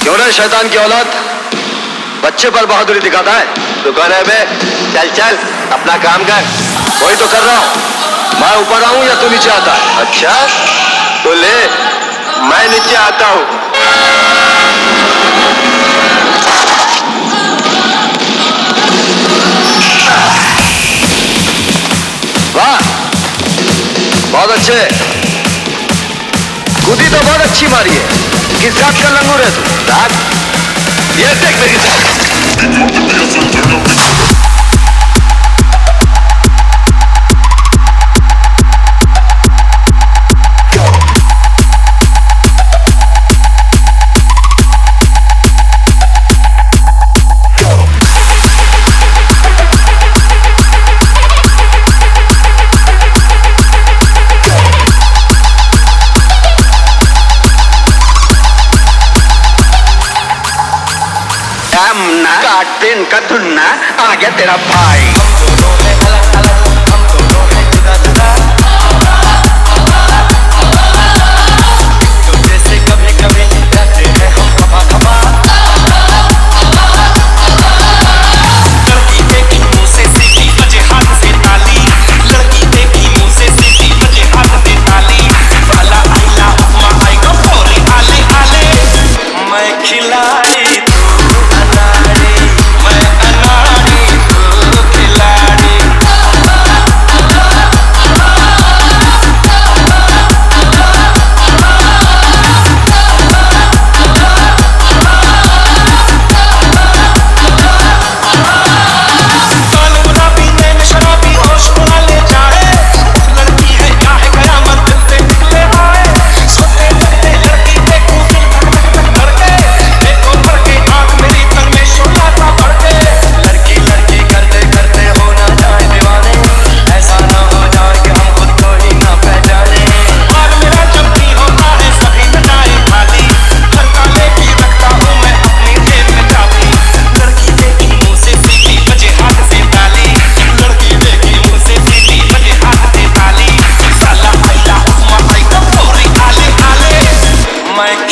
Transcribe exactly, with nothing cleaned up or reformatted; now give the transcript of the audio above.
क्यों रे शैतान की औलाद, बच्चे पर बहादुरी दिखाता है? दुकान है बे, चल चल अपना काम कर। वही तो कर रहा हूँ। मैं ऊपर आऊं या तू नीचे आता है? अच्छा तो ले, मैं नीचे आता हूँ। वाह, बहुत अच्छे। कूदी तो बहुत अच्छी मारी है। किस जात का लंगूर है तू? जात? ये देख मेरी जात। काट इनका धुन्ना, आ गया तेरा भाई। हम दोनों में अलग अलग, हम दोनों में जुदा जुदा, तो जैसे कभी कभी रहते हैं हम खपा खपा। लड़की देखी मुंह से सीधी बजे हाथ से ताली, लड़की देखी मुंह से सीधी बजे हाथ से ताली। वाला आईला अपमा आएगा फोरे आले आले। मैं खिलाड़ी तू अनाड़ी, मैं अनाड़ी तू खिलाड़ी। मैं